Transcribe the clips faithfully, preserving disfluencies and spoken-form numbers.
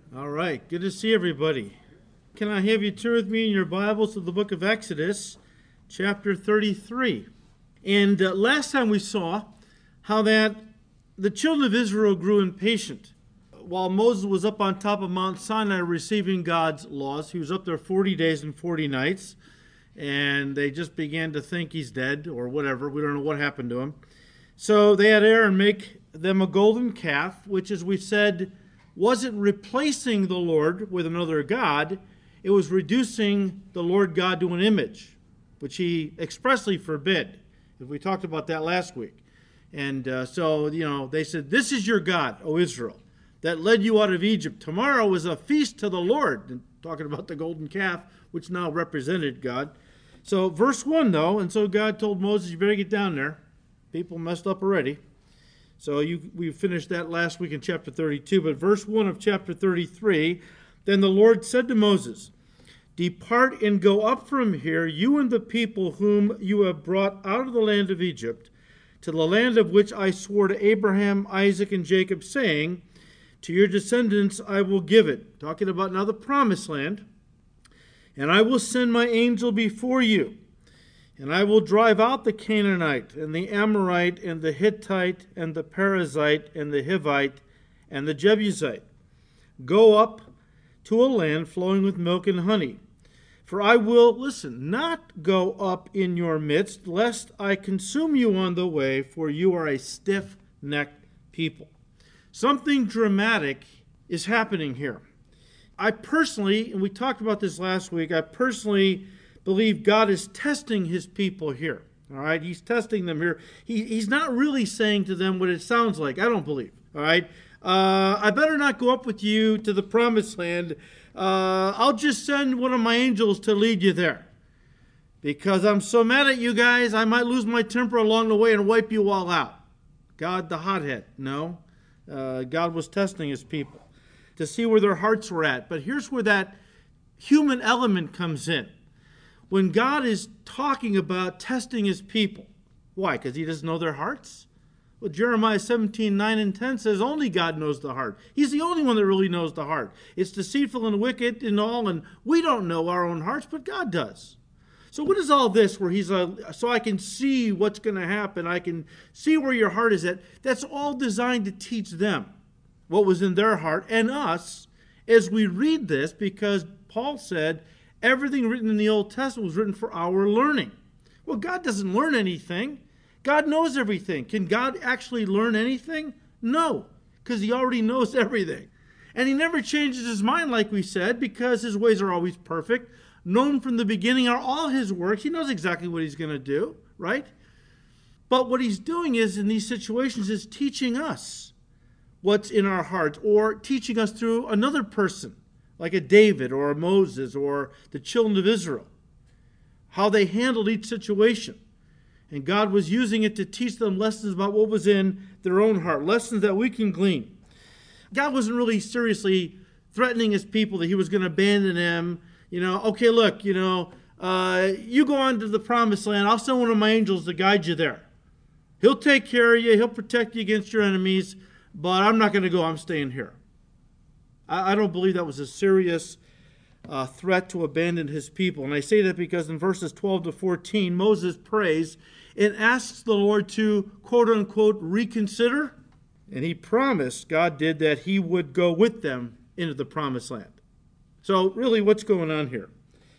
All right, good to see everybody. Can I have you turn with me in your Bibles to the book of Exodus, chapter thirty-three? And uh, last time we saw how that the children of Israel grew impatient. While Moses was up on top of Mount Sinai receiving God's laws, he was up there forty days and forty nights, and they just began to think he's dead or whatever. We don't know what happened to him. So they had Aaron make them a golden calf, which, as we said, wasn't replacing the Lord with another god. It was reducing the Lord God to an image, which he expressly forbid. We talked about that last week. And uh, so, you know, they said, "This is your God, O Israel, that led you out of Egypt. Tomorrow is a feast to the Lord." And talking about the golden calf, which now represented God. So verse one, though, and so God told Moses, you better get down there. People messed up already. So you, we finished that last week in chapter thirty-two. But verse one of chapter thirty-three, then the Lord said to Moses, "Depart and go up from here, you and the people whom you have brought out of the land of Egypt, to the land of which I swore to Abraham, Isaac, and Jacob, saying, to your descendants I will give it." Talking about now the promised land. "And I will send my angel before you. And I will drive out the Canaanite, and the Amorite, and the Hittite, and the Perizzite, and the Hivite, and the Jebusite. Go up to a land flowing with milk and honey. For I will," listen, "not go up in your midst, lest I consume you on the way, for you are a stiff-necked people." Something dramatic is happening here. I personally, and we talked about this last week, I personally believe God is testing his people here. All right, he's testing them here. He, he's not really saying to them what it sounds like. I don't believe. All right, uh, I better not go up with you to the promised land. Uh, I'll just send one of my angels to lead you there, because I'm so mad at you guys, I might lose my temper along the way and wipe you all out. God, the hothead. No, uh, God was testing his people to see where their hearts were at. But here's where that human element comes in. When God is talking about testing his people, why? Because he doesn't know their hearts? Well, Jeremiah seventeen, nine and ten says only God knows the heart. He's the only one that really knows the heart. It's deceitful and wicked and all, and we don't know our own hearts, but God does. So what is all this where he's, uh, so I can see what's going to happen, I can see where your heart is at? That's all designed to teach them what was in their heart and us as we read this, because Paul said, everything written in the Old Testament was written for our learning. Well, God doesn't learn anything. God knows everything. Can God actually learn anything? No, because he already knows everything. And he never changes his mind, like we said, because his ways are always perfect. Known from the beginning are all his works. He knows exactly what he's going to do, right? But what he's doing is, in these situations, is teaching us what's in our hearts, or teaching us through another person, like a David or a Moses or the children of Israel, how they handled each situation. And God was using it to teach them lessons about what was in their own heart, lessons that we can glean. God wasn't really seriously threatening his people that he was going to abandon them. You know, okay, look, you know, uh, you go on to the promised land. I'll send one of my angels to guide you there. He'll take care of you. He'll protect you against your enemies, but I'm not going to go. I'm staying here. I don't believe that was a serious uh, threat to abandon his people. And I say that because in verses twelve to fourteen, Moses prays and asks the Lord to, quote unquote, reconsider. And he promised, God did, that he would go with them into the promised land. So really, what's going on here?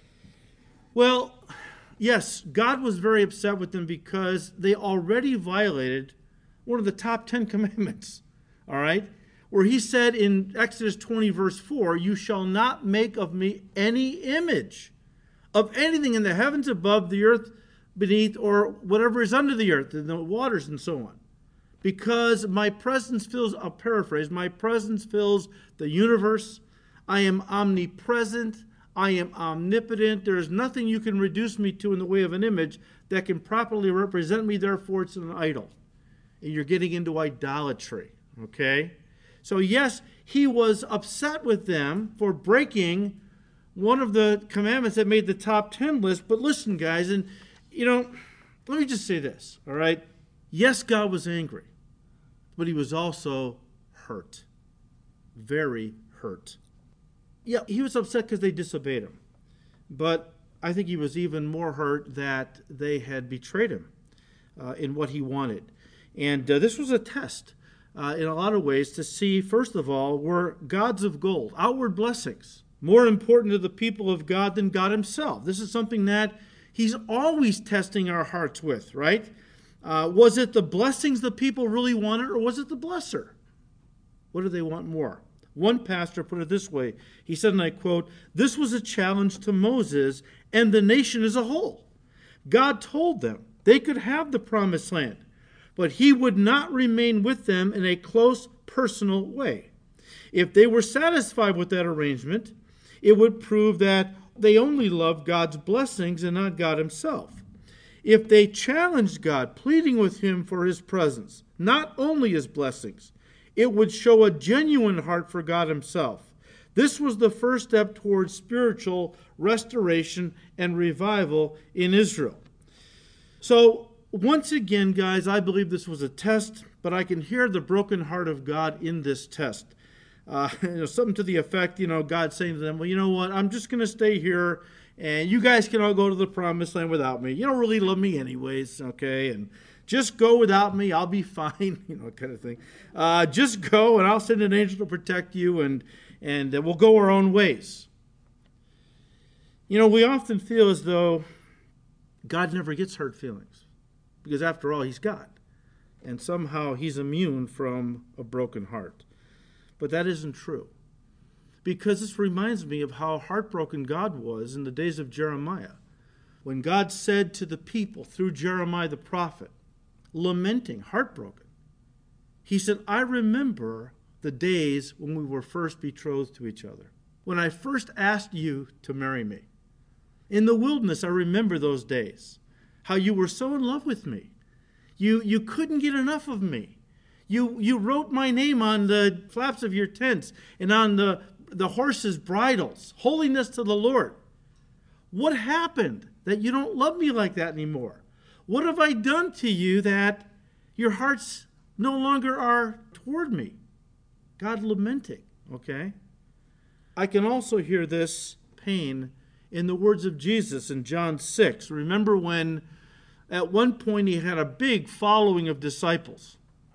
Well, yes, God was very upset with them because they already violated one of the top ten commandments. All right? Where he said in Exodus twenty, verse four, you shall not make of me any image of anything in the heavens above, the earth beneath, or whatever is under the earth, in the waters and so on. Because my presence fills, I'll paraphrase, my presence fills the universe. I am omnipresent. I am omnipotent. There is nothing you can reduce me to in the way of an image that can properly represent me. Therefore, it's an idol. And you're getting into idolatry, okay? So yes, he was upset with them for breaking one of the commandments that made the top ten list. But listen, guys, and, you know, let me just say this, all right? Yes, God was angry, but he was also hurt, very hurt. yeah, he was upset because they disobeyed him. But I think he was even more hurt that they had betrayed him uh, in what he wanted. And uh, this was a test uh, in a lot of ways to see, first of all, were gods of gold, outward blessings, more important to the people of God than God himself. This is something that he's always testing our hearts with, right? Uh, was it the blessings the people really wanted, or was it the blesser? What do they want more? One pastor put it this way. He said, and I quote, "This was a challenge to Moses and the nation as a whole. God told them they could have the promised land, but he would not remain with them in a close personal way. If they were satisfied with that arrangement, it would prove that they only loved God's blessings and not God himself. If they challenged God, pleading with him for his presence, not only his blessings, it would show a genuine heart for God himself. This was the first step towards spiritual restoration and revival in Israel." So, once again, guys, I believe this was a test, but I can hear the broken heart of God in this test. Uh, you know, something to the effect, you know, God saying to them, well, you know what, I'm just going to stay here, and you guys can all go to the promised land without me. You don't really love me anyways, okay? And just go without me, I'll be fine, you know, kind of thing. Uh, just go, and I'll send an angel to protect you, and, and we'll go our own ways. You know, we often feel as though God never gets hurt feelings, because after all, he's God, and somehow he's immune from a broken heart. But that isn't true, because this reminds me of how heartbroken God was in the days of Jeremiah, when God said to the people through Jeremiah the prophet, lamenting, heartbroken, he said, "I remember the days when we were first betrothed to each other, when I first asked you to marry me. In the wilderness, I remember those days, how you were so in love with me. You, you couldn't get enough of me. You, you wrote my name on the flaps of your tents and on the, the horses' bridles. Holiness to the Lord. What happened that you don't love me like that anymore? What have I done to you that your hearts no longer are toward me?" God lamenting, okay? I can also hear this pain in the words of Jesus in John six. Remember when at one point he had a big following of disciples,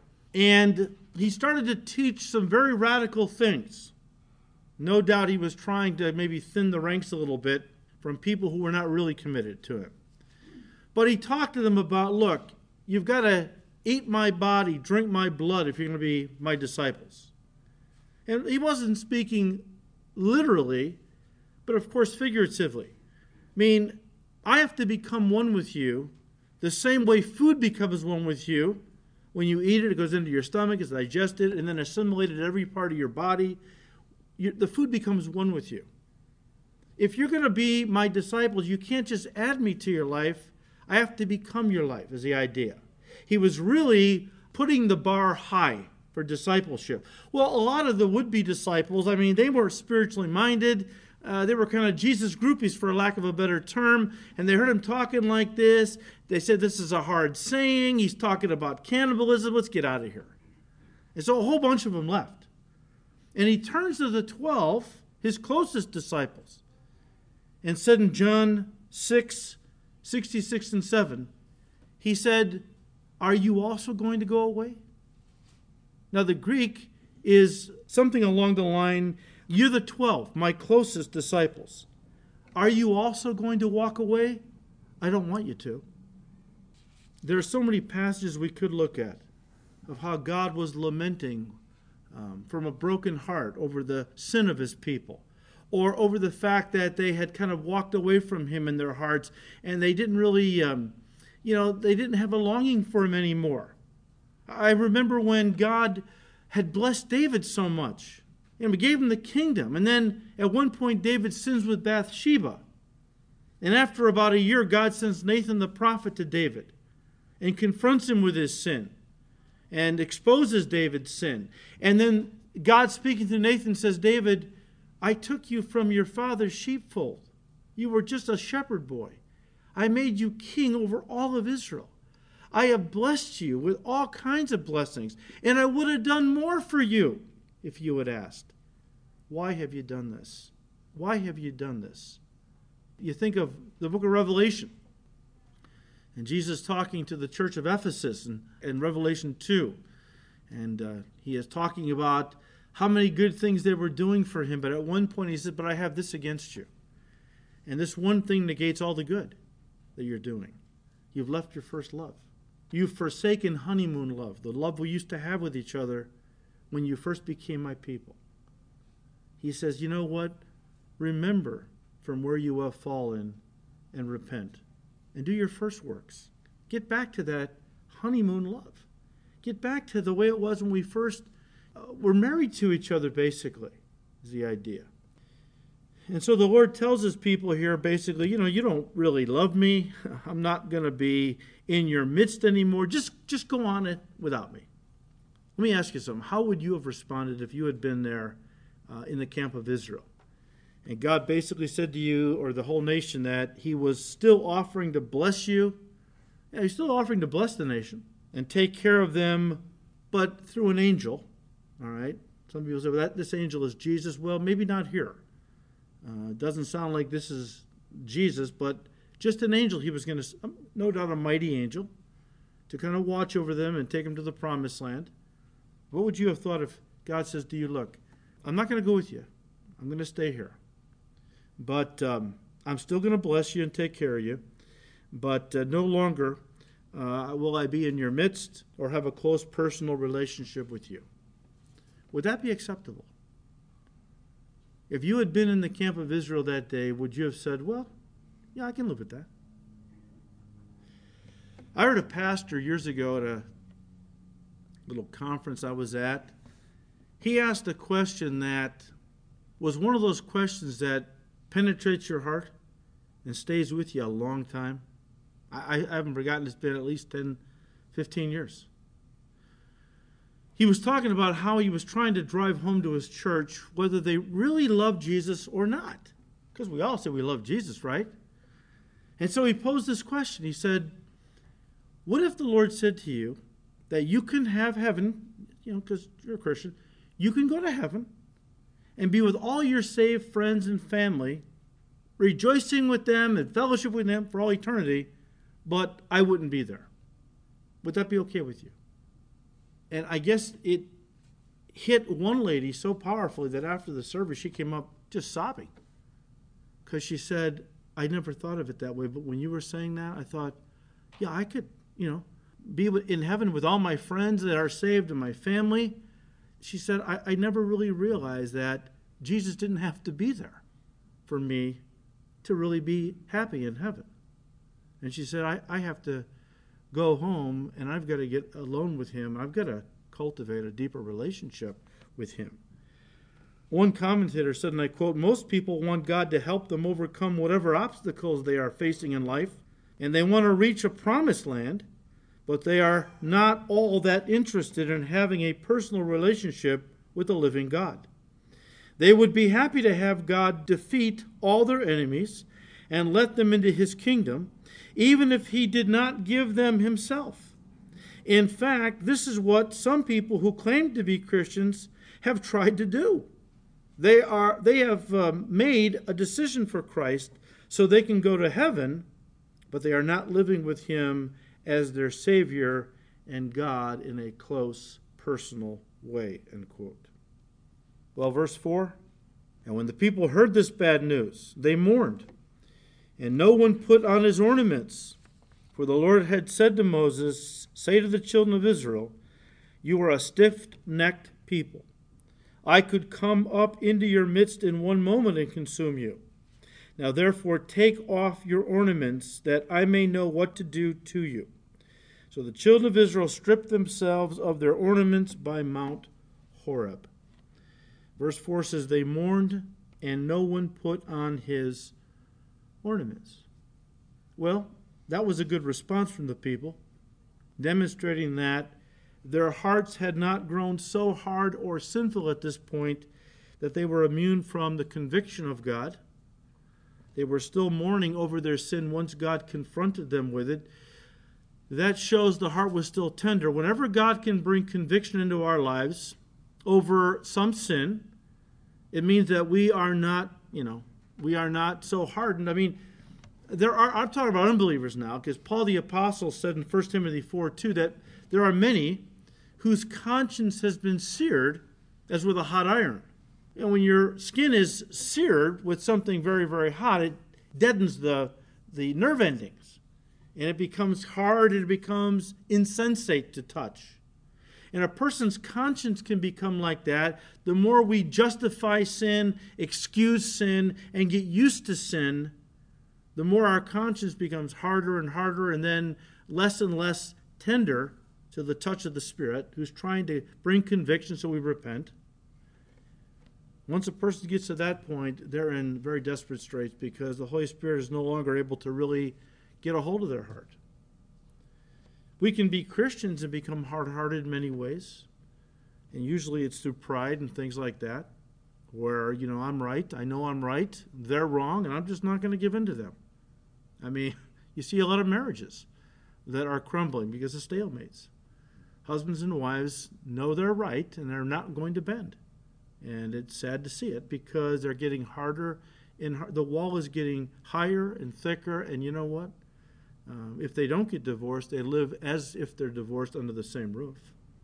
and he started to teach some very radical things. No doubt he was trying to maybe thin the ranks a little bit from people who were not really committed to him. But he talked to them about, look, you've got to eat my body, drink my blood if you're going to be my disciples. And he wasn't speaking literally, but of course figuratively. I mean, I have to become one with you the same way food becomes one with you. When you eat it, it goes into your stomach, it's digested, and then assimilated in every part of your body. You, the food becomes one with you. If you're going to be my disciples, you can't just add me to your life. I have to become your life, is the idea. He was really putting the bar high for discipleship. Well, a lot of the would-be disciples, I mean, they were spiritually minded. Uh, they were kind of Jesus groupies, for lack of a better term, and they heard him talking like this. They said, this is a hard saying. He's talking about cannibalism. Let's get out of here. And so a whole bunch of them left. And he turns to the twelve, his closest disciples, and said in John six, sixty-six and seven, he said, "Are you also going to go away?" Now the Greek is something along the line, "You're the twelve, my closest disciples. Are you also going to walk away? I don't want you to." There are so many passages we could look at of how God was lamenting um, from a broken heart over the sin of his people, or over the fact that they had kind of walked away from him in their hearts, and they didn't really, um, you know, they didn't have a longing for him anymore. I remember when God had blessed David so much, and we gave him the kingdom, and then at one point David sins with Bathsheba. And after about a year, God sends Nathan the prophet to David and confronts him with his sin and exposes David's sin. And then God, speaking to Nathan, says, "David, I took you from your father's sheepfold. You were just a shepherd boy. I made you king over all of Israel. I have blessed you with all kinds of blessings, and I would have done more for you if you had asked. Why have you done this?" Why have you done this? You think of the book of Revelation, and Jesus talking to the church of Ephesus in, in Revelation two. And uh, he is talking about how many good things they were doing for him. But at one point he said, but I have this against you. And this one thing negates all the good that you're doing. You've left your first love. You've forsaken honeymoon love, the love we used to have with each other when you first became my people. He says, you know what? Remember from where you have fallen and repent. And do your first works. Get back to that honeymoon love. Get back to the way it was when we first uh, were married to each other, basically, is the idea. And so the Lord tells his people here, basically, you know, you don't really love me. I'm not going to be in your midst anymore. Just, just go on it without me. Let me ask you something. How would you have responded if you had been there uh, in the camp of Israel? And God basically said to you, or the whole nation, that he was still offering to bless you. Yeah, he's still offering to bless the nation and take care of them, but through an angel. All right? Some people say, well, that, this angel is Jesus. Well, maybe not here. Uh, it doesn't sound like this is Jesus, but just an angel. He was going to, no doubt a mighty angel, to kind of watch over them and take them to the promised land. What would you have thought if God says to you, look, I'm not going to go with you. I'm going to stay here. But um, I'm still going to bless you and take care of you. But uh, no longer uh, will I be in your midst or have a close personal relationship with you. Would that be acceptable? If you had been in the camp of Israel that day, would you have said, well, yeah, I can live with that? I heard a pastor years ago at a little conference I was at. He asked a question that was one of those questions that penetrates your heart and stays with you a long time. I, I haven't forgotten. It's been at least ten, fifteen years. He was talking about how he was trying to drive home to his church whether they really loved Jesus or not. Because we all say we love Jesus, right? And so he posed this question. He said, what if the Lord said to you that you can have heaven, you know, because you're a Christian, you can go to heaven and be with all your saved friends and family, rejoicing with them and fellowship with them for all eternity, but I wouldn't be there. Would that be okay with you? And I guess it hit one lady so powerfully that after the service she came up just sobbing. Because she said, I never thought of it that way, but when you were saying that, I thought, yeah, I could, you know, be in heaven with all my friends that are saved and my family. She said, I, I never really realized that Jesus didn't have to be there for me to really be happy in heaven. And she said, I, I have to go home and I've got to get alone with him. I've got to cultivate a deeper relationship with him. One commentator said, and I quote, most people want God to help them overcome whatever obstacles they are facing in life, and they want to reach a promised land, but they are not all that interested in having a personal relationship with the living God. They would be happy to have God defeat all their enemies and let them into his kingdom, even if he did not give them himself. In fact, this is what some people who claim to be Christians have tried to do. They are they have um, made a decision for Christ so they can go to heaven, but they are not living with him as their Savior and God in a close, personal way, end quote. Well, verse four, and when the people heard this bad news, they mourned, and no one put on his ornaments. For the Lord had said to Moses, say to the children of Israel, you are a stiff-necked people. I could come up into your midst in one moment and consume you. Now therefore take off your ornaments, that I may know what to do to you. So the children of Israel stripped themselves of their ornaments by Mount Horeb. Verse four says, they mourned, and no one put on his ornaments. Well, that was a good response from the people, demonstrating that their hearts had not grown so hard or sinful at this point that they were immune from the conviction of God. They were still mourning over their sin once God confronted them with it. That shows the heart was still tender. Whenever God can bring conviction into our lives over some sin, it means that we are not you know, we are not so hardened. I mean, there are, I'm talking about unbelievers now, because Paul the Apostle said in First Timothy four two that there are many whose conscience has been seared as with a hot iron. And when your skin is seared with something very, very hot, it deadens the, the nerve endings. And it becomes hard, and it becomes insensate to touch. And a person's conscience can become like that. The more we justify sin, excuse sin, and get used to sin, the more our conscience becomes harder and harder, and then less and less tender to the touch of the Spirit, who's trying to bring conviction so we repent. Once a person gets to that point, they're in very desperate straits, because the Holy Spirit is no longer able to really get a hold of their heart. We can be Christians and become hard-hearted in many ways. And usually it's through pride and things like that, where, you know, I'm right, I know I'm right, they're wrong, and I'm just not going to give in to them. I mean, you see a lot of marriages that are crumbling because of stalemates. Husbands and wives know they're right, and they're not going to bend. And it's sad to see it, because they're getting harder, and the wall is getting higher and thicker, and you know what? Uh, if they don't get divorced, they live as if they're divorced under the same roof.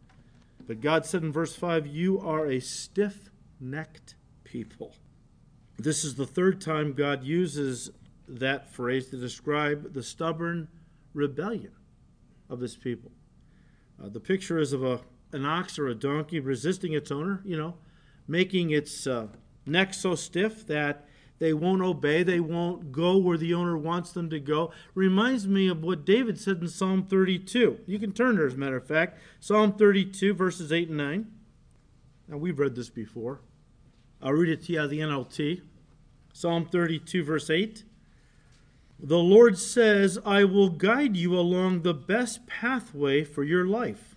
But God said in verse five, you are a stiff-necked people. This is the third time God uses that phrase to describe the stubborn rebellion of his people. Uh, the picture is of a an ox or a donkey resisting its owner, you know, making its uh, neck so stiff that they won't obey, they won't go where the owner wants them to go. Reminds me of what David said in Psalm thirty-two. You can turn there, as a matter of fact. Psalm thirty-two, verses eight and nine. Now, we've read this before. I'll read it to you out of the N L T. Psalm thirty-two, verse eight. The Lord says, I will guide you along the best pathway for your life.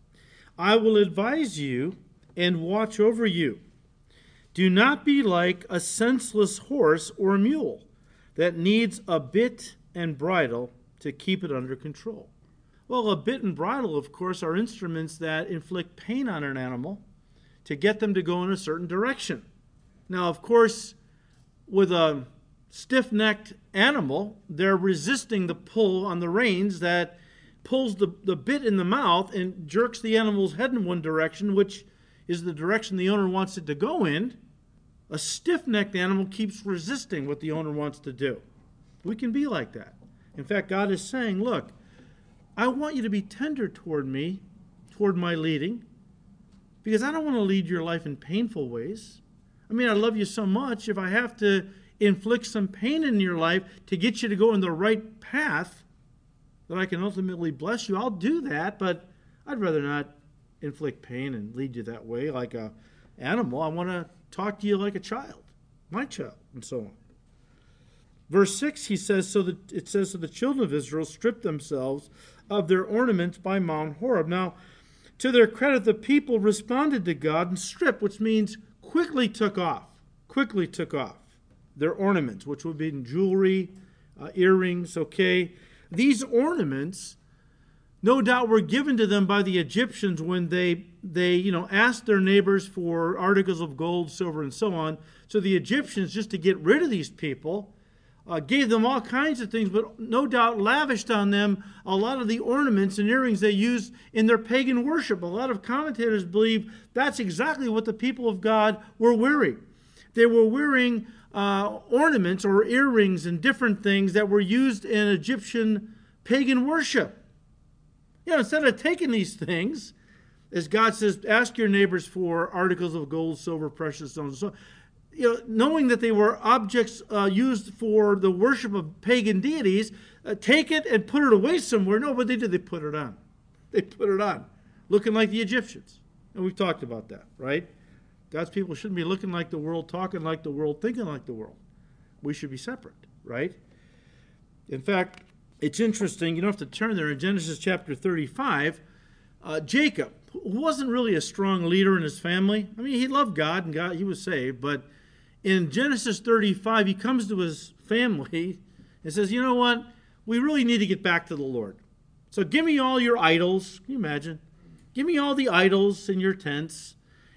I will advise you and watch over you. Do not be like a senseless horse or mule that needs a bit and bridle to keep it under control. Well, a bit and bridle, of course, are instruments that inflict pain on an animal to get them to go in a certain direction. Now, of course, with a stiff-necked animal, they're resisting the pull on the reins that pulls the, the bit in the mouth and jerks the animal's head in one direction, which is the direction the owner wants it to go in. A stiff-necked animal keeps resisting what the owner wants to do. We can be like that. In fact, God is saying, look, I want you to be tender toward me, toward my leading, because I don't want to lead your life in painful ways. I mean, I love you so much. If I have to inflict some pain in your life to get you to go in the right path, that I can ultimately bless you, I'll do that, but I'd rather not inflict pain and lead you that way like an animal. I want to talk to you like a child, my child, and so on. Verse six, he says, so that it says, so the children of Israel stripped themselves of their ornaments by Mount Horeb. Now, to their credit, the people responded to God and stripped, which means quickly took off, quickly took off their ornaments, which would be jewelry, uh, earrings, okay? These ornaments, no doubt, were given to them by the Egyptians when they, they, you know, asked their neighbors for articles of gold, silver, and so on. So the Egyptians, just to get rid of these people, uh, gave them all kinds of things, but no doubt lavished on them a lot of the ornaments and earrings they used in their pagan worship. A lot of commentators believe that's exactly what the people of God were wearing. They were wearing uh, ornaments or earrings and different things that were used in Egyptian pagan worship. You know, instead of taking these things, as God says, ask your neighbors for articles of gold, silver, precious stones, and so, you know, knowing that they were objects uh, used for the worship of pagan deities, uh, take it and put it away somewhere. No, what they did, they put it on. They put it on, looking like the Egyptians. And we've talked about that, right? God's people shouldn't be looking like the world, talking like the world, thinking like the world. We should be separate, right? In fact, it's interesting, you don't have to turn there, in Genesis chapter thirty-five, uh, Jacob, who wasn't really a strong leader in his family. I mean, he loved God and God, he was saved, but in Genesis thirty-five, he comes to his family and says, you know what, we really need to get back to the Lord. So give me all your idols, can you imagine? Give me all the idols in your tents,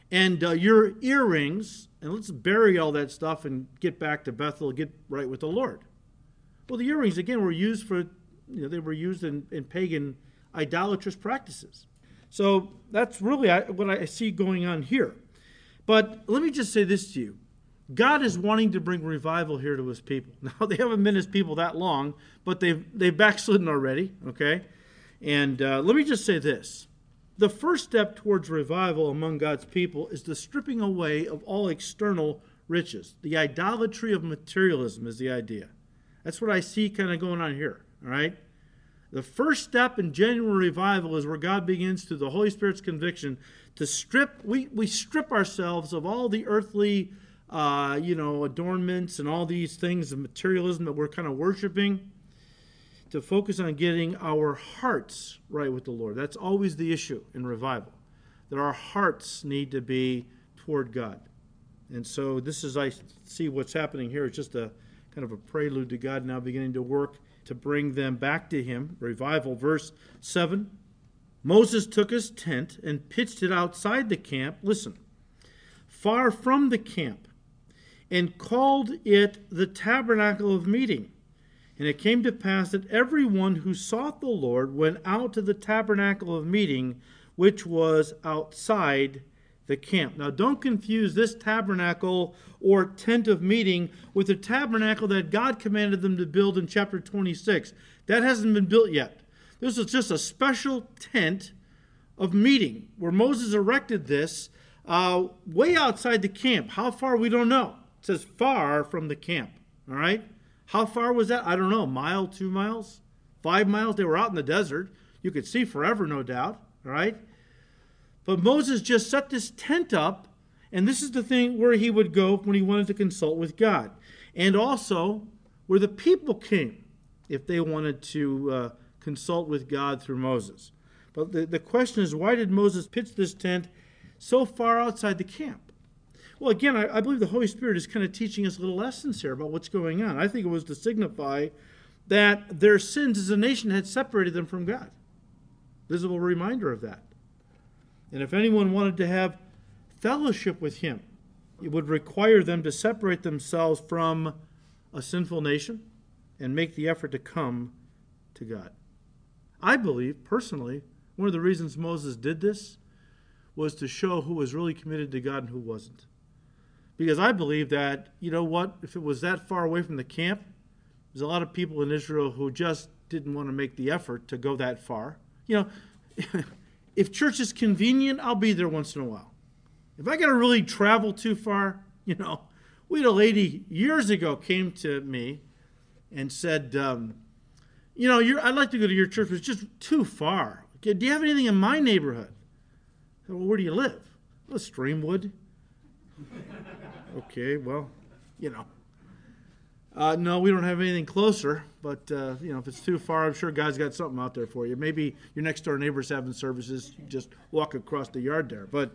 And uh, your earrings, and let's bury all that stuff and get back to Bethel, get right with the Lord. Well, the earrings, again, were used for, you know, they were used in, in pagan idolatrous practices. So that's really what I see going on here. But let me just say this to you. God is wanting to bring revival here to his people. Now, they haven't been his people that long, but they've, they've backslidden already, okay? And uh, let me just say this. The first step towards revival among God's people is the stripping away of all external riches. The idolatry of materialism is the idea. That's what I see kind of going on here, all right? The first step in genuine revival is where God begins, through the Holy Spirit's conviction, to strip, we, we strip ourselves of all the earthly, uh, you know, adornments and all these things of materialism that we're kind of worshiping, to focus on getting our hearts right with the Lord. That's always the issue in revival, that our hearts need to be toward God. And so this is, I see what's happening here. It's just a kind of a prelude to God now beginning to work to bring them back to him. Revival, verse seven. Moses took his tent and pitched it outside the camp, listen, far from the camp, and called it the tabernacle of meeting. And it came to pass that everyone who sought the Lord went out to the tabernacle of meeting, which was outside the camp. Now, don't confuse this tabernacle or tent of meeting with the tabernacle that God commanded them to build in chapter twenty-six. That hasn't been built yet. This is just a special tent of meeting where Moses erected this uh, way outside the camp. How far, we don't know. It says far from the camp, all right? How far was that? I don't know. A mile, two miles, five miles? They were out in the desert. You could see forever, no doubt, all right? But Moses just set this tent up, and this is the thing where he would go when he wanted to consult with God. And also where the people came if they wanted to uh, consult with God through Moses. But the, the question is, why did Moses pitch this tent so far outside the camp? Well, again, I, I believe the Holy Spirit is kind of teaching us little lessons here about what's going on. I think it was to signify that their sins as a nation had separated them from God. Visible reminder of that. And if anyone wanted to have fellowship with him, it would require them to separate themselves from a sinful nation and make the effort to come to God. I believe, personally, one of the reasons Moses did this was to show who was really committed to God and who wasn't. Because I believe that, you know what, if it was that far away from the camp, there's a lot of people in Israel who just didn't want to make the effort to go that far. You know, if church is convenient, I'll be there once in a while. If I got to really travel too far, you know, we had a lady years ago came to me and said, um, you know, you're, I'd like to go to your church, but it's just too far. Okay, do you have anything in my neighborhood? I said, well, where do you live? Well, Streamwood. Okay, well, you know. Uh, no, we don't have anything closer, but, uh, you know, if it's too far, I'm sure God's got something out there for you. Maybe your next door neighbor's having services, you just walk across the yard there. But,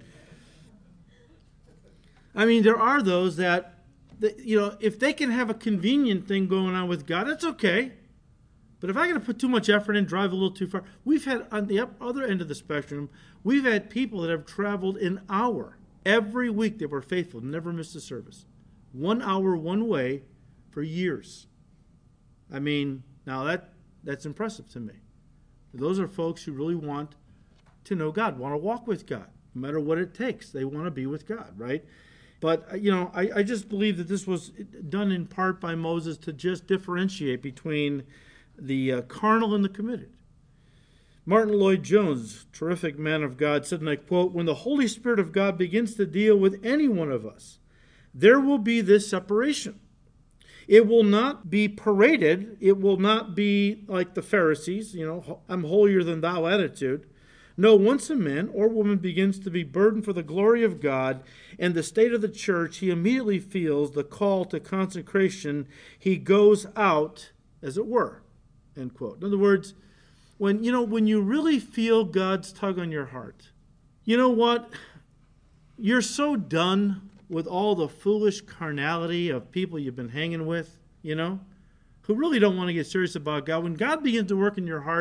I mean, there are those that, that, you know, if they can have a convenient thing going on with God, it's okay. But if I got to put too much effort in, drive a little too far, we've had, on the other end of the spectrum, we've had people that have traveled an hour. Every week they were faithful, never missed a service. One hour, one way, for years. I mean, now that that's impressive to me. Those are folks who really want to know God, want to walk with God, no matter what it takes. They want to be with God, right? But, you know, I, I just believe that this was done in part by Moses to just differentiate between the uh, carnal and the committed. Martin Lloyd-Jones, terrific man of God, said, and I quote, when the Holy Spirit of God begins to deal with any one of us, there will be this separation. It will not be paraded. It will not be like the Pharisees, you know, I'm holier than thou attitude. No, once a man or woman begins to be burdened for the glory of God and the state of the church, he immediately feels the call to consecration. He goes out, as it were, end quote. In other words, when, you know, when you really feel God's tug on your heart, you know what? You're so done with all the foolish carnality of people you've been hanging with, you know, who really don't want to get serious about God. When God begins to work in your heart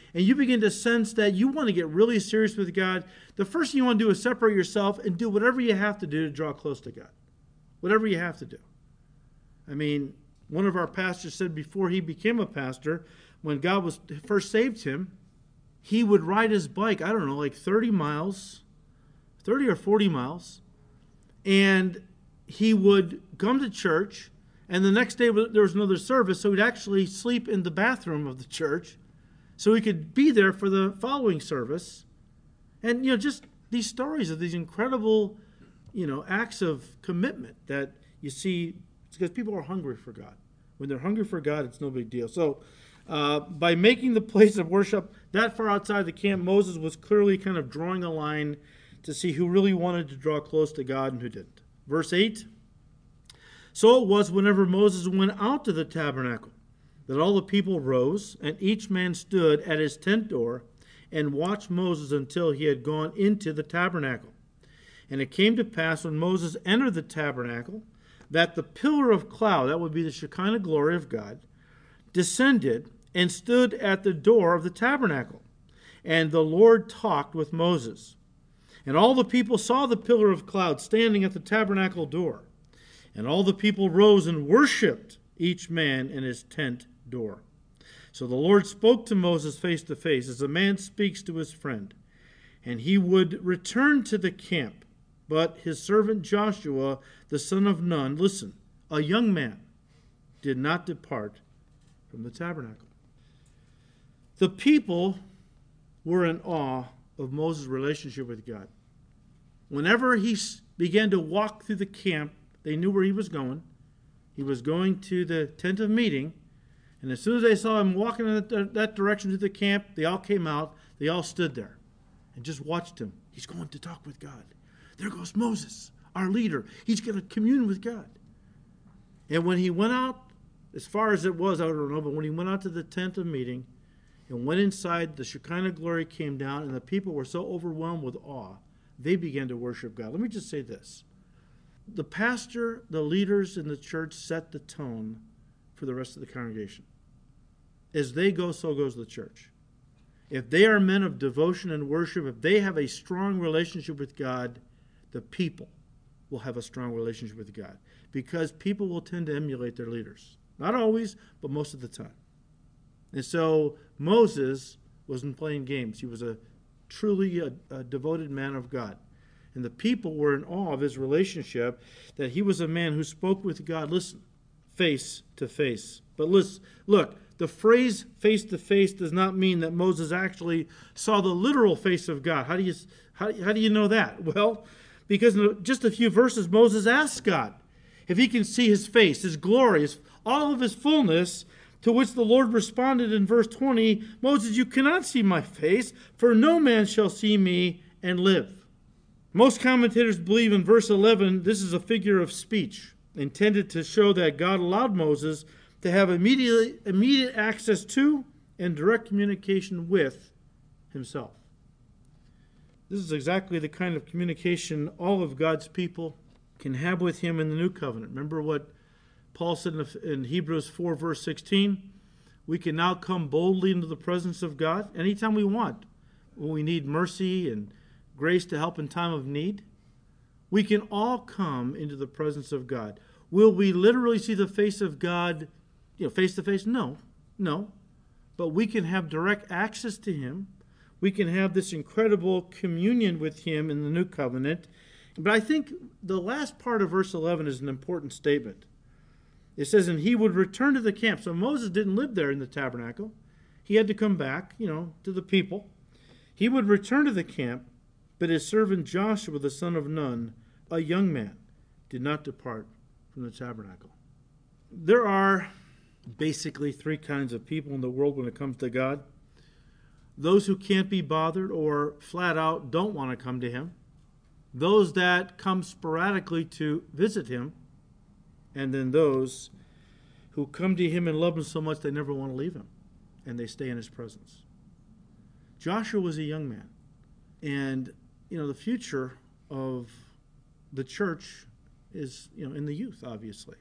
and you begin to sense that you want to get really serious with God, the first thing you want to do is separate yourself and do whatever you have to do to draw close to God. Whatever you have to do. I mean, one of our pastors said before he became a pastor, when God was first saved him, he would ride his bike, I don't know, like thirty miles, thirty or forty miles, and he would come to church, and the next day there was another service, so he'd actually sleep in the bathroom of the church so he could be there for the following service. And, you know, just these stories of these incredible, you know, acts of commitment that you see, because people are hungry for God. When they're hungry for God, it's no big deal. So uh, by making the place of worship that far outside the camp, Moses was clearly kind of drawing a line to see who really wanted to draw close to God and who didn't. Verse eight, so it was whenever Moses went out to the tabernacle that all the people rose, and each man stood at his tent door and watched Moses until he had gone into the tabernacle. And it came to pass when Moses entered the tabernacle that the pillar of cloud, that would be the Shekinah glory of God, descended and stood at the door of the tabernacle. And the Lord talked with Moses. And all the people saw the pillar of cloud standing at the tabernacle door. And all the people rose and worshipped, each man in his tent door. So the Lord spoke to Moses face to face, as a man speaks to his friend. And he would return to the camp. But his servant Joshua, the son of Nun, listen, a young man, did not depart from the tabernacle. The people were in awe of Moses' relationship with God. Whenever he began to walk through the camp, they knew where he was going. He was going to the tent of meeting. And as soon as they saw him walking in that, that direction to the camp, they all came out. They all stood there and just watched him. He's going to talk with God. There goes Moses, our leader. He's going to commune with God. And when he went out, as far as it was, I don't know, but when he went out to the tent of meeting and went inside, the Shekinah glory came down, and the people were so overwhelmed with awe, they began to worship God. Let me just say this. The pastor, the leaders in the church set the tone for the rest of the congregation. As they go, so goes the church. If they are men of devotion and worship, if they have a strong relationship with God, the people will have a strong relationship with God, because people will tend to emulate their leaders. Not always, but most of the time. And so Moses wasn't playing games. He was a truly a, a devoted man of God. And the people were in awe of his relationship, that he was a man who spoke with God, listen, face to face. But listen, look, the phrase face to face does not mean that Moses actually saw the literal face of God. How do you, how, how do you know that? Well, because in just a few verses, Moses asked God if he can see his face, his glory, his, all of his fullness, to which the Lord responded in verse twenty, Moses, you cannot see my face, for no man shall see me and live. Most commentators believe in verse eleven, this is a figure of speech intended to show that God allowed Moses to have immediate, immediate access to and direct communication with himself. This is exactly the kind of communication all of God's people can have with him in the new covenant. Remember what Paul said in Hebrews four, verse sixteen? We can now come boldly into the presence of God anytime we want. When we need mercy and grace to help in time of need, we can all come into the presence of God. Will we literally see the face of God, you know, face to face? No, no. But we can have direct access to him. We can have this incredible communion with him in the new covenant. But I think the last part of verse eleven is an important statement. It says, and he would return to the camp. So Moses didn't live there in the tabernacle. He had to come back, you know, to the people. He would return to the camp, but his servant Joshua, the son of Nun, a young man, did not depart from the tabernacle. There are basically three kinds of people in the world when it comes to God. Those who can't be bothered or flat out don't want to come to him. Those that come sporadically to visit him. And then those who come to him and love him so much they never want to leave him. And they stay in his presence. Joshua was a young man. And, you know, the future of the church is, you know, in the youth, obviously.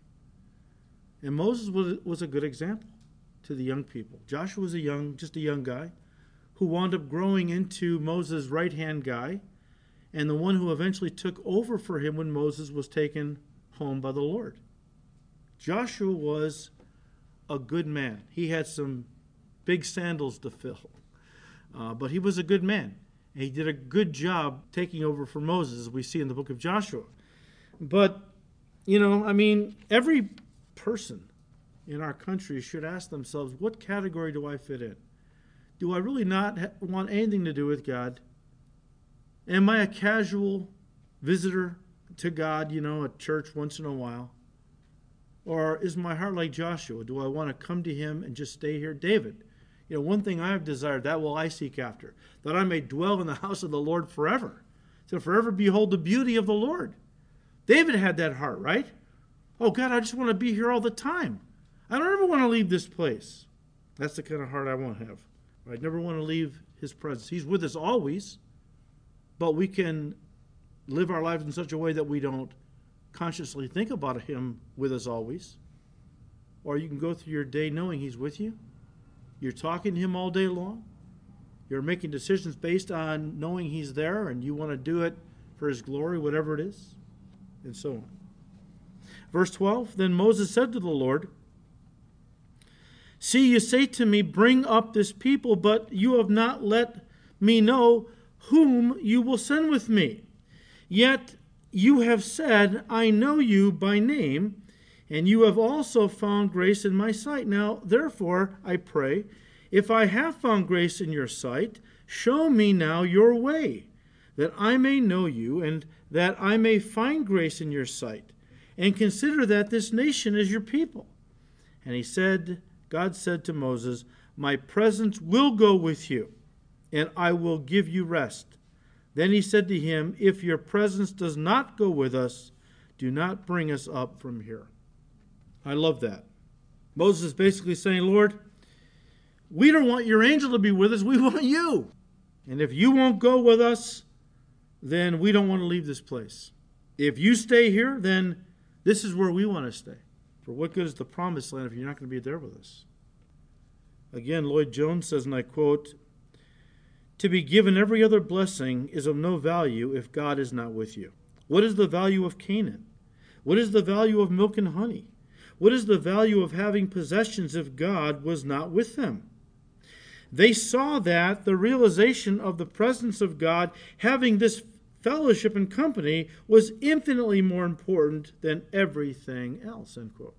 And Moses was, was a good example to the young people. Joshua was a young, just a young guy who wound up growing into Moses' right-hand guy, and the one who eventually took over for him when Moses was taken home by the Lord. Joshua was a good man. He had some big sandals to fill, uh, but he was a good man. And he did a good job taking over for Moses, as we see in the book of Joshua. But, you know, I mean, every person in our country should ask themselves, what category do I fit in? Do I really not ha- want anything to do with God? Am I a casual visitor to God, you know, at church once in a while? Or is my heart like Joshua? Do I want to come to him and just stay here? David, you know, one thing I have desired, that will I seek after, that I may dwell in the house of the Lord forever, to forever behold the beauty of the Lord. David had that heart, right? Oh, God, I just want to be here all the time. I don't ever want to leave this place. That's the kind of heart I want to have. I never want to leave his presence. He's with us always, but we can live our lives in such a way that we don't consciously think about him with us always. Or you can go through your day knowing he's with you. You're talking to him all day long. You're making decisions based on knowing he's there, and you want to do it for his glory, whatever it is, and so on. Verse twelve, then Moses said to the Lord, see, you say to me, bring up this people, but you have not let me know whom you will send with me. Yet you have said, I know you by name, and you have also found grace in my sight. Now, therefore, I pray, if I have found grace in your sight, show me now your way, that I may know you, and that I may find grace in your sight, and consider that this nation is your people. And he said, God said to Moses, my presence will go with you, and I will give you rest. Then he said to him, if your presence does not go with us, do not bring us up from here. I love that. Moses is basically saying, Lord, we don't want your angel to be with us. We want you. And if you won't go with us, then we don't want to leave this place. If you stay here, then this is where we want to stay. For what good is the promised land if you're not going to be there with us? Again, Lloyd Jones says, and I quote, to be given every other blessing is of no value if God is not with you. What is the value of Canaan? What is the value of milk and honey? What is the value of having possessions if God was not with them? They saw that the realization of the presence of God, having this fellowship and company, was infinitely more important than everything else, end quote.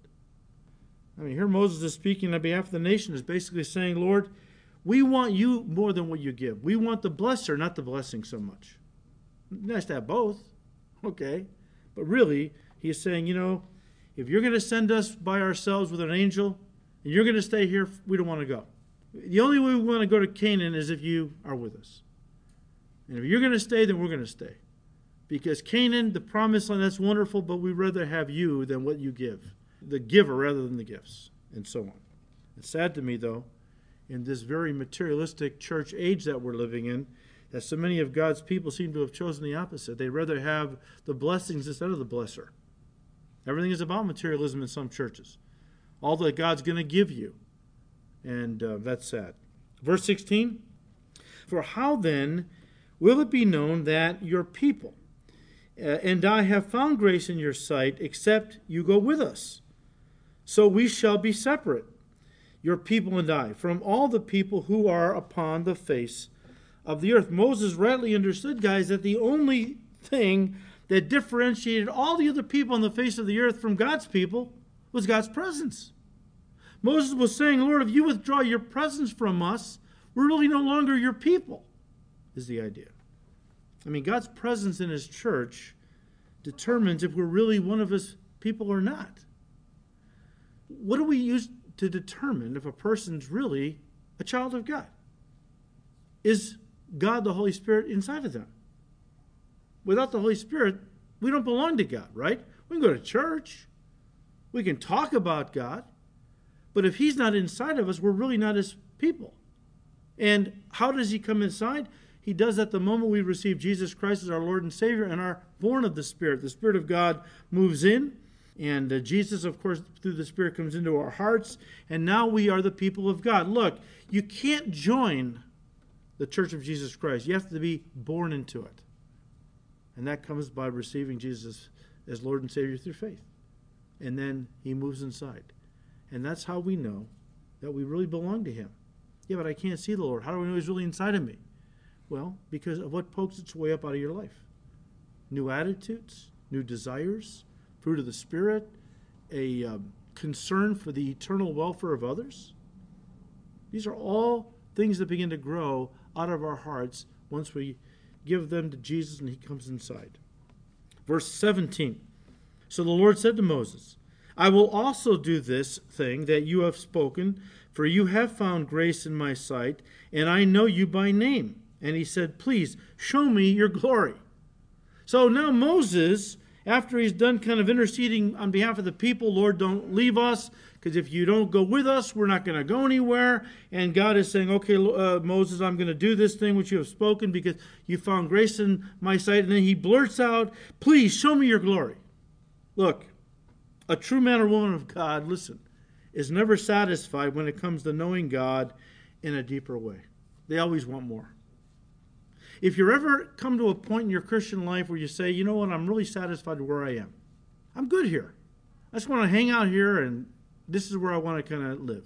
I mean, here Moses is speaking on behalf of the nation, is basically saying, Lord, we want you more than what you give. We want the blesser, not the blessing so much. Nice to have both, okay. But really, he is saying, you know, if you're going to send us by ourselves with an angel, and you're going to stay here, we don't want to go. The only way we want to go to Canaan is if you are with us. And if you're going to stay, then we're going to stay. Because Canaan, the promised land, that's wonderful, but we'd rather have you than what you give. The giver rather than the gifts, and so on. It's sad to me, though, in this very materialistic church age that we're living in, that so many of God's people seem to have chosen the opposite. They'd rather have the blessings instead of the blesser. Everything is about materialism in some churches. All that God's going to give you. And uh, that's sad. Verse sixteen, for how then will it be known that your people uh, and I have found grace in your sight, except you go with us? So we shall be separate, your people and I, from all the people who are upon the face of the earth. Moses rightly understood, guys, that the only thing that differentiated all the other people on the face of the earth from God's people was God's presence. Moses was saying, Lord, if you withdraw your presence from us, we're really no longer your people, is the idea. I mean, God's presence in his church determines if we're really one of his people or not. What do we use to determine if a person's really a child of God? Is God the Holy Spirit inside of them? Without the Holy Spirit, we don't belong to God, right? We can go to church. We can talk about God. But if he's not inside of us, we're really not his people. And how does he come inside? He does at the moment we receive Jesus Christ as our Lord and Savior and are born of the Spirit. The Spirit of God moves in. And uh, Jesus, of course, through the Spirit comes into our hearts. And now we are the people of God. Look, you can't join the church of Jesus Christ. You have to be born into it. And that comes by receiving Jesus as Lord and Savior through faith. And then he moves inside. And that's how we know that we really belong to him. Yeah, but I can't see the Lord. How do I know he's really inside of me? Well, because of what pokes its way up out of your life. New attitudes, new desires, fruit of the Spirit, a um, concern for the eternal welfare of others. These are all things that begin to grow out of our hearts once we give them to Jesus and he comes inside. Verse seventeen. So the Lord said to Moses, I will also do this thing that you have spoken, for you have found grace in my sight, and I know you by name. And he said, please show me your glory. So now Moses, after he's done kind of interceding on behalf of the people, Lord, don't leave us, because if you don't go with us, we're not going to go anywhere. And God is saying, okay, uh, Moses, I'm going to do this thing which you have spoken because you found grace in my sight. And then he blurts out, please show me your glory. Look, a true man or woman of God, listen, is never satisfied when it comes to knowing God in a deeper way. They always want more. If you ever come to a point in your Christian life where you say, you know what, I'm really satisfied with where I am. I'm good here. I just want to hang out here and this is where I want to kind of live.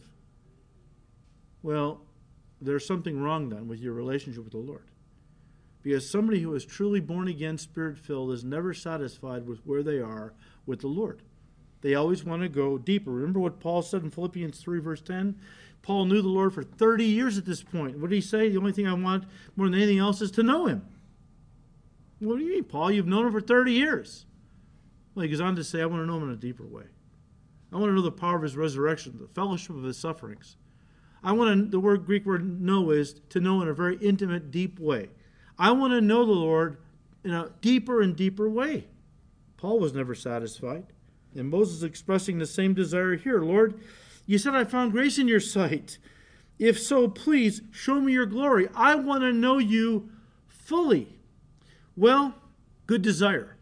Well, there's something wrong then with your relationship with the Lord. Because somebody who is truly born again, spirit-filled, is never satisfied with where they are with the Lord. They always want to go deeper. Remember what Paul said in Philippians three, verse ten? Paul knew the Lord for thirty years at this point. What did he say? The only thing I want more than anything else is to know him. What do you mean, Paul? You've known him for thirty years. Well, he goes on to say, I want to know him in a deeper way. I want to know the power of his resurrection, the fellowship of his sufferings. I want to, the word Greek word know is to know in a very intimate, deep way. I want to know the Lord in a deeper and deeper way. Paul was never satisfied. And Moses is expressing the same desire here. Lord, you said I found grace in your sight. If so, please show me your glory. I want to know you fully. Well, good desire.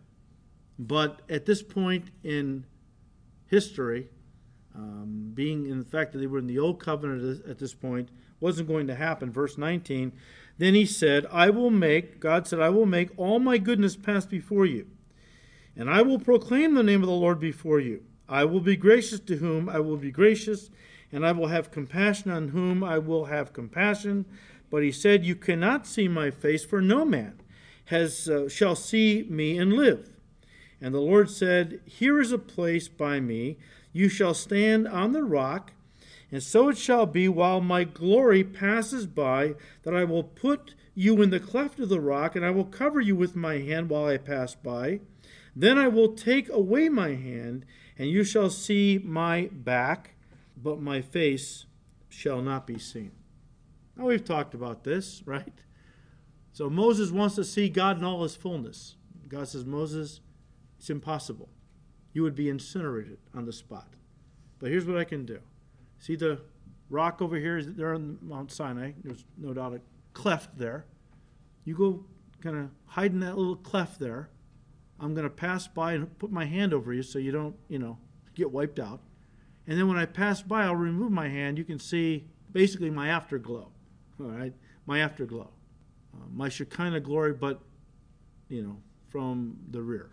But at this point in history, um, being in the fact that they were in the old covenant at this point, wasn't going to happen. Verse nineteen, then he said, I will make, God said, I will make all my goodness pass before you. And I will proclaim the name of the Lord before you. I will be gracious to whom I will be gracious, and I will have compassion on whom I will have compassion. But he said, you cannot see my face, for no man has uh, shall see me and live. And the Lord said, here is a place by me. You shall stand on the rock, and so it shall be while my glory passes by, that I will put you in the cleft of the rock, and I will cover you with my hand while I pass by. Then I will take away my hand, and you shall see my back, but my face shall not be seen. Now we've talked about this, right? So Moses wants to see God in all his fullness. God says, Moses, it's impossible. You would be incinerated on the spot. But here's what I can do. See the rock over here? Is there on Mount Sinai? There's no doubt a cleft there. You go kind of hide in that little cleft there. I'm going to pass by and put my hand over you so you don't, you know, get wiped out. And then when I pass by, I'll remove my hand. You can see basically my afterglow, all right? My afterglow. Uh, my Shekinah glory, but, you know, from the rear.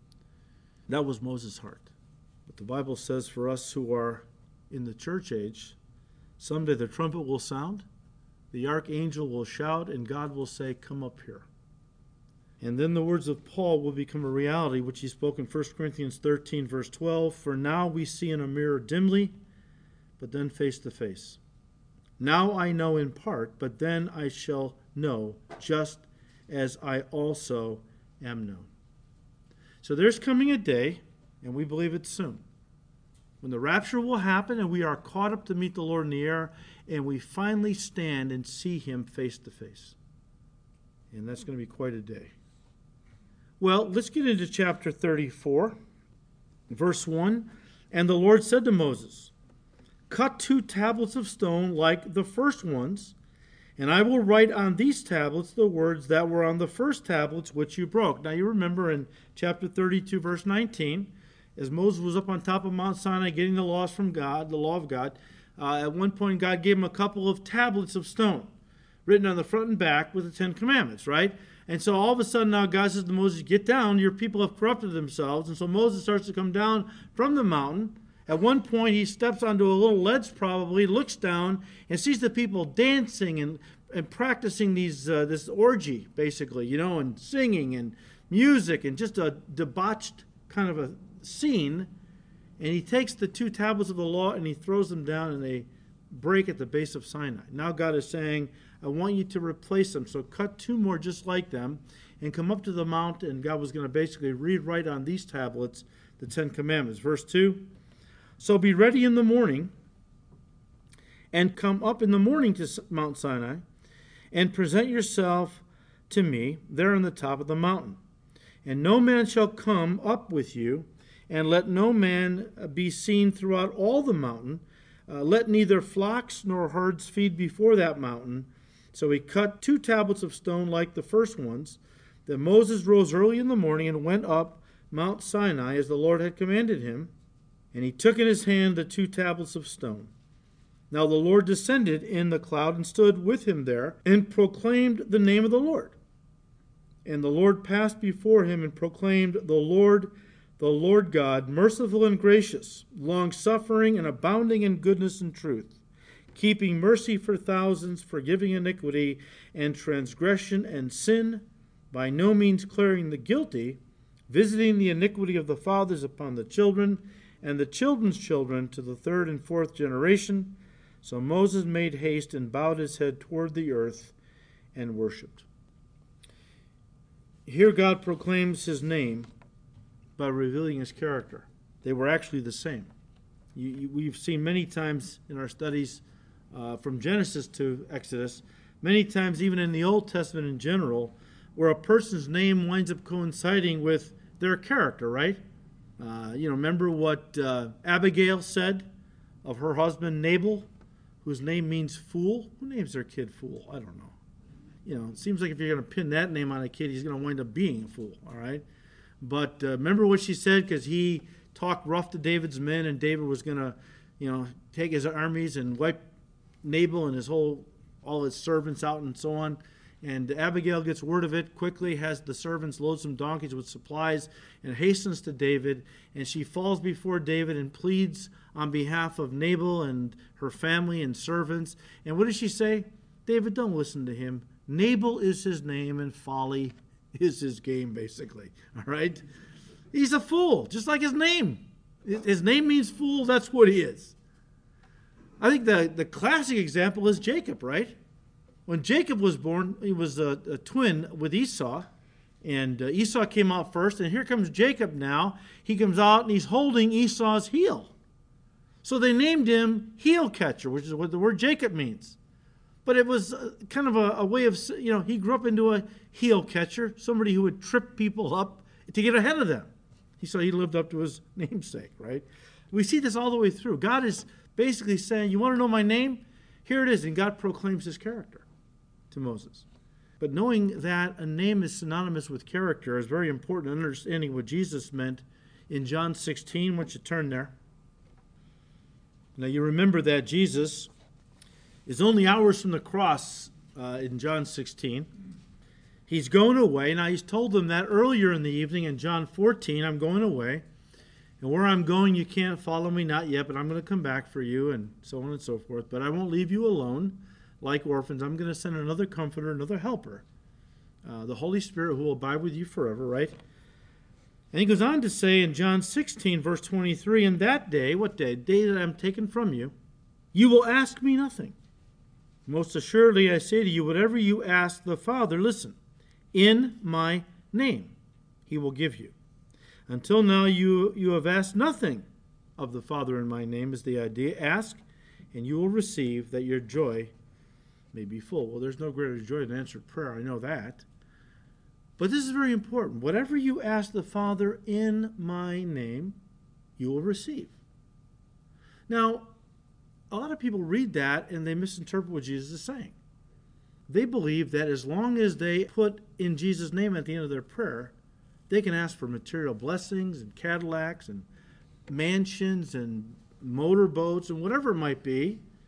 That was Moses' heart. But the Bible says for us who are in the church age, someday the trumpet will sound, the archangel will shout, and God will say, come up here. And then the words of Paul will become a reality, which he spoke in First Corinthians thirteen, verse twelve. For now we see in a mirror dimly, but then face to face. Now I know in part, but then I shall know, just as I also am known. So there's coming a day, and we believe it's soon, when the rapture will happen and we are caught up to meet the Lord in the air, and we finally stand and see him face to face. And that's going to be quite a day. Well, let's get into chapter thirty-four, verse one. And the Lord said to Moses, cut two tablets of stone like the first ones, and I will write on these tablets the words that were on the first tablets which you broke. Now you remember in chapter thirty-two, verse nineteen, as Moses was up on top of Mount Sinai getting the laws from God, the law of God, uh, at one point God gave him a couple of tablets of stone. written on the front and back with the Ten Commandments, right? And so all of a sudden now God says to Moses, get down, your people have corrupted themselves. And so Moses starts to come down from the mountain. At one point he steps onto a little ledge probably, looks down, and sees the people dancing and, and practicing these uh, this orgy, basically, you know, and singing and music and just a debauched kind of a scene. And he takes the two tablets of the law and he throws them down and they break at the base of Sinai. Now God is saying, I want you to replace them. So cut two more just like them and come up to the mount. And God was going to basically rewrite on these tablets the Ten Commandments. Verse two, so be ready in the morning and come up in the morning to Mount Sinai and present yourself to me there on the top of the mountain. And no man shall come up with you, and let no man be seen throughout all the mountain. Uh, let neither flocks nor herds feed before that mountain. So he cut two tablets of stone like the first ones. Then Moses rose early in the morning and went up Mount Sinai as the Lord had commanded him. And he took in his hand the two tablets of stone. Now the Lord descended in the cloud and stood with him there and proclaimed the name of the Lord. And the Lord passed before him and proclaimed, the Lord, the Lord God, merciful and gracious, long-suffering and abounding in goodness and truth, keeping mercy for thousands, forgiving iniquity and transgression and sin, by no means clearing the guilty, visiting the iniquity of the fathers upon the children, and the children's children to the third and fourth generation. So Moses made haste and bowed his head toward the earth and worshipped. Here God proclaims his name by revealing his character. They were actually the same. You, you, we've seen many times in our studies uh, from Genesis to Exodus, many times even in the Old Testament in general, where a person's name winds up coinciding with their character, right? Uh, you know, remember what uh, Abigail said of her husband Nabal, whose name means fool? Who names their kid fool? I don't know. You know, it seems like if you're going to pin that name on a kid, he's going to wind up being a fool, all right? But uh, remember what she said, because he talked rough to David's men, and David was going to, you know, take his armies and wipe Nabal and his whole, all his servants out and so on. And Abigail gets word of it, quickly has the servants load some donkeys with supplies and hastens to David. And she falls before David and pleads on behalf of Nabal and her family and servants. And what does she say? David, don't listen to him. Nabal is his name and folly is his game, basically. All right? He's a fool, just like his name. His name means fool. That's what he is. I think the, the classic example is Jacob, right? When Jacob was born, he was a, a twin with Esau. And uh, Esau came out first. And here comes Jacob now. He comes out and he's holding Esau's heel. So they named him heel catcher, which is what the word Jacob means. But it was kind of a, a way of, you know, he grew up into a heel catcher, somebody who would trip people up to get ahead of them. He So he lived up to his namesake, right? We see this all the way through. God is basically saying, you want to know my name? Here it is. And God proclaims his character to Moses. But knowing that a name is synonymous with character is very important in understanding what Jesus meant in John sixteen. Once you turn there. Now you remember that Jesus is only hours from the cross uh, in John sixteen. He's going away. Now, he's told them that earlier in the evening in John fourteen, I'm going away. And where I'm going, you can't follow me, not yet, but I'm going to come back for you, and so on and so forth. But I won't leave you alone like orphans. I'm going to send another comforter, another helper, uh, the Holy Spirit who will abide with you forever, right? And he goes on to say in John sixteen, verse twenty-three, in that day, what day? Day that I'm taken from you, you will ask me nothing. Most assuredly, I say to you, whatever you ask the Father, listen, in my name, he will give you. Until now, you, you have asked nothing of the Father in my name, is the idea. Ask, and you will receive, that your joy may be full. Well, there's no greater joy than answered prayer. I know that. But this is very important. Whatever you ask the Father in my name, you will receive. Now, a lot of people read that and they misinterpret what Jesus is saying. They believe that as long as they put in Jesus' name at the end of their prayer, they can ask for material blessings and Cadillacs and mansions and motorboats and whatever it might be,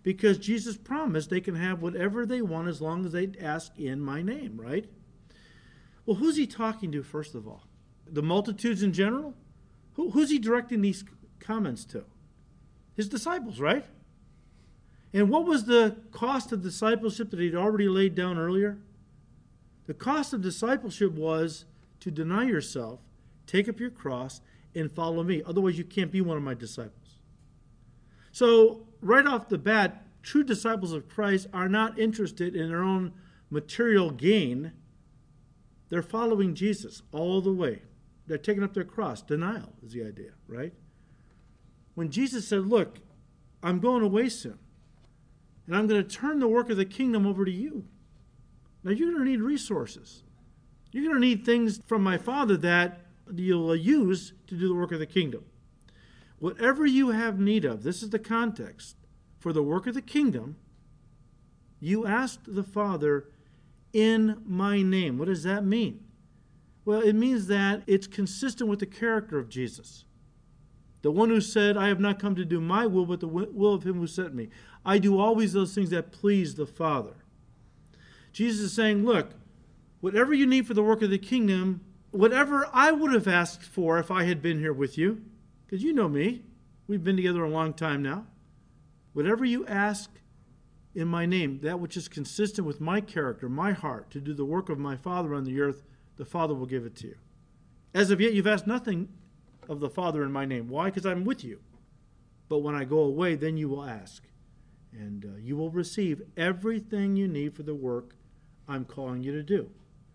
because Jesus promised they can have whatever they want as long as they ask in my name, right? Well, who's he talking to, first of all? The multitudes in general? Who, who's he directing these comments to? His disciples, right? And what was the cost of discipleship that he'd already laid down earlier? The cost of discipleship was to deny yourself, take up your cross, and follow me. Otherwise, you can't be one of my disciples. So, right off the bat, true disciples of Christ are not interested in their own material gain. They're following Jesus all the way. They're taking up their cross. Denial is the idea, right? When Jesus said, look, I'm going away soon, and I'm going to turn the work of the kingdom over to you. Now, you're going to need resources. You're going to need things from my Father that you'll use to do the work of the kingdom. Whatever you have need of, this is the context, for the work of the kingdom, you ask the Father in my name. What does that mean? Well, it means that it's consistent with the character of Jesus. The one who said, I have not come to do my will, but the will of him who sent me. I do always those things that please the Father. Jesus is saying, look, whatever you need for the work of the kingdom, whatever I would have asked for if I had been here with you, because you know me, we've been together a long time now. Whatever you ask in my name, that which is consistent with my character, my heart, to do the work of my Father on the earth, the Father will give it to you. As of yet, you've asked nothing of the Father in my name. Why? Because I'm with you. But when I go away, then you will ask. And uh, you will receive everything you need for the work I'm calling you to do.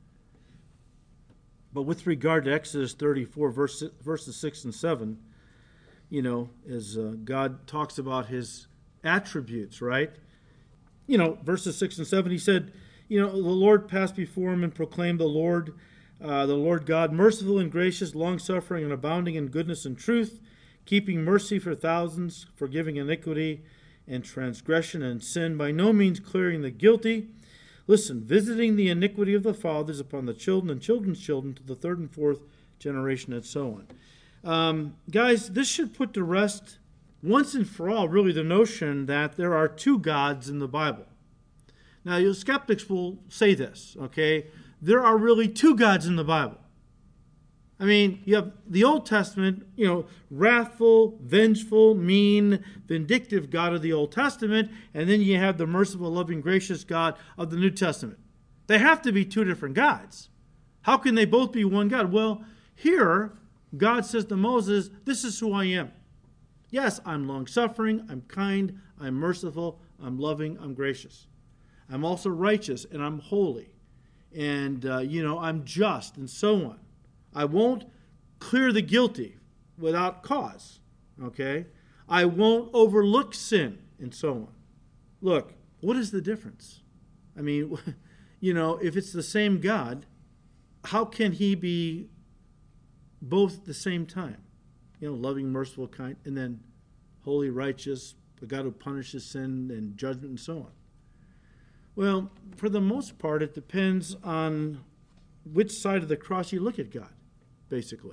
But with regard to Exodus thirty-four, verse, verses six and seven, you know, as uh, God talks about his attributes, right? You know, verses six and seven, he said, you know, the Lord passed before him and proclaimed the Lord, uh, the Lord God, merciful and gracious, long-suffering and abounding in goodness and truth, keeping mercy for thousands, forgiving iniquity and transgression and sin, by no means clearing the guilty. Listen, visiting the iniquity of the fathers upon the children and children's children to the third and fourth generation, and so on. Um, guys, this should put to rest once and for all, really, the notion that there are two gods in the Bible. Now, you skeptics will say this, okay? There are really two gods in the Bible. I mean, you have the Old Testament, you know, wrathful, vengeful, mean, vindictive God of the Old Testament, and then you have the merciful, loving, gracious God of the New Testament. They have to be two different gods. How can they both be one God? Well, here, God says to Moses, this is who I am. Yes, I'm long-suffering, I'm kind, I'm merciful, I'm loving, I'm gracious. I'm also righteous, and I'm holy. And, uh, you know, I'm just, and so on. I won't clear the guilty without cause, okay? I won't overlook sin, and so on. Look, what is the difference? I mean, you know, if it's the same God, how can he be both at the same time? You know, loving, merciful, kind, and then holy, righteous, the God who punishes sin and judgment and so on. Well, for the most part, it depends on which side of the cross you look at God, basically.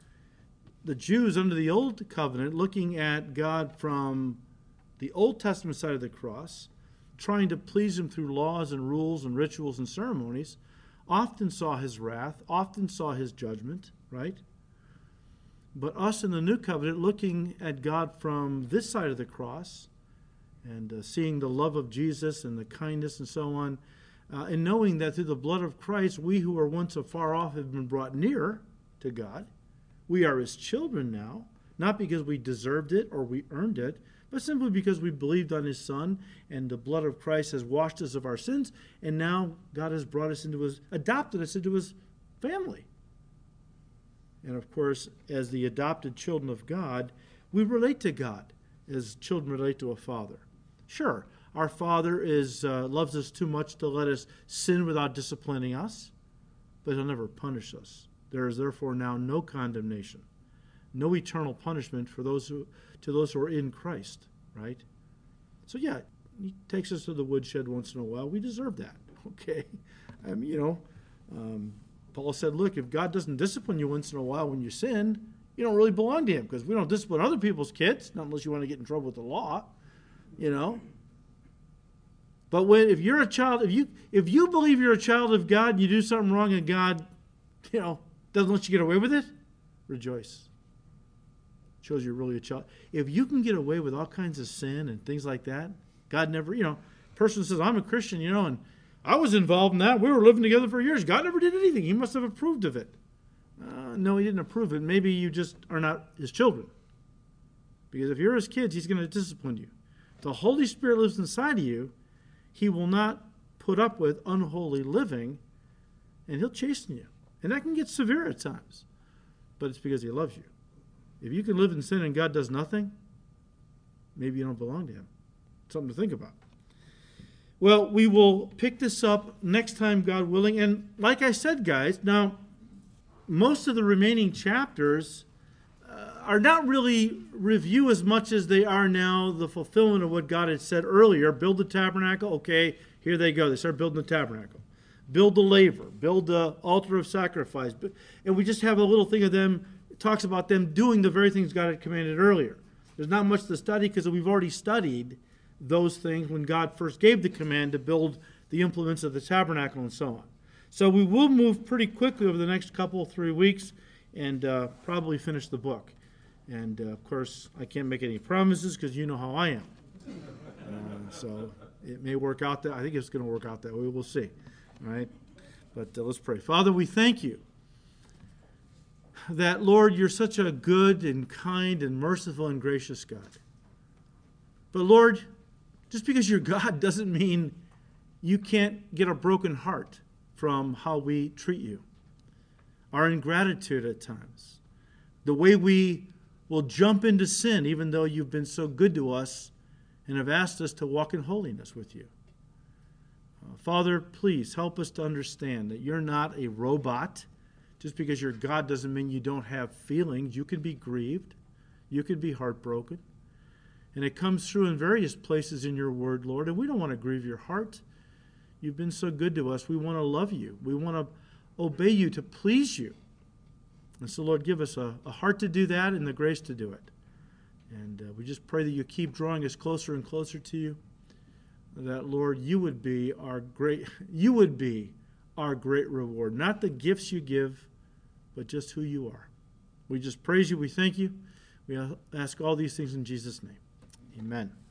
The Jews under the Old Covenant, looking at God from the Old Testament side of the cross, trying to please him through laws and rules and rituals and ceremonies, often saw his wrath, often saw his judgment, right? But us in the New Covenant, looking at God from this side of the cross and uh, seeing the love of Jesus and the kindness and so on, uh, and knowing that through the blood of Christ, we who were once afar off have been brought near to God. We are his children now, not because we deserved it or we earned it, but simply because we believed on his Son, and the blood of Christ has washed us of our sins, and now God has brought us into his, adopted us into his family. And of course, as the adopted children of God, we relate to God as children relate to a father. Sure, our Father is uh, loves us too much to let us sin without disciplining us, but he'll never punish us. There is therefore now no condemnation, no eternal punishment for those who to those who are in Christ, right? So yeah, he takes us to the woodshed once in a while. We deserve that, okay? I mean, you know, um, Paul said, look, if God doesn't discipline you once in a while when you sin, you don't really belong to him, because we don't discipline other people's kids, not unless you want to get in trouble with the law, you know. But when if you're a child, if you if you believe you're a child of God, and you do something wrong, and God, you know, doesn't let you get away with it, rejoice. Shows you're really a child. If you can get away with all kinds of sin and things like that, God never, you know, person says, I'm a Christian, you know, and I was involved in that. We were living together for years. God never did anything. He must have approved of it. Uh, no, he didn't approve it. Maybe you just are not his children. Because if you're his kids, he's going to discipline you. If the Holy Spirit lives inside of you, he will not put up with unholy living, and he'll chasten you. And that can get severe at times. But it's because he loves you. If you can live in sin and God does nothing, maybe you don't belong to him. Something to think about. Well, we will pick this up next time, God willing. And like I said, guys, now, most of the remaining chapters uh, are not really review as much as they are now the fulfillment of what God had said earlier. Build the tabernacle. Okay, here they go. They start building the tabernacle. Build the laver. Build the altar of sacrifice. And we just have a little thing of them. It talks about them doing the very things God had commanded earlier. There's not much to study because we've already studied those things when God first gave the command to build the implements of the tabernacle and so on. So we will move pretty quickly over the next couple, three weeks and uh, probably finish the book. And, uh, of course, I can't make any promises because you know how I am. Uh, so it may work out that. I think it's going to work out that way. We'll see. All right? But uh, let's pray. Father, we thank you that, Lord, you're such a good and kind and merciful and gracious God. But, Lord, just because you're God doesn't mean you can't get a broken heart from how we treat you. Our ingratitude at times. The way we will jump into sin even though you've been so good to us and have asked us to walk in holiness with you. Uh, Father, please help us to understand that you're not a robot. Just because you're God doesn't mean you don't have feelings. You can be grieved. You can be heartbroken. And it comes through in various places in your word, Lord, and we don't want to grieve your heart. You've been so good to us. We want to love you. We want to obey you, to please you. And so, Lord, give us a, a heart to do that and the grace to do it. And uh, we just pray that you keep drawing us closer and closer to you. That, Lord, you would be our great, you would be our great reward. Not the gifts you give, but just who you are. We just praise you. We thank you. We ask all these things in Jesus' name. Amen.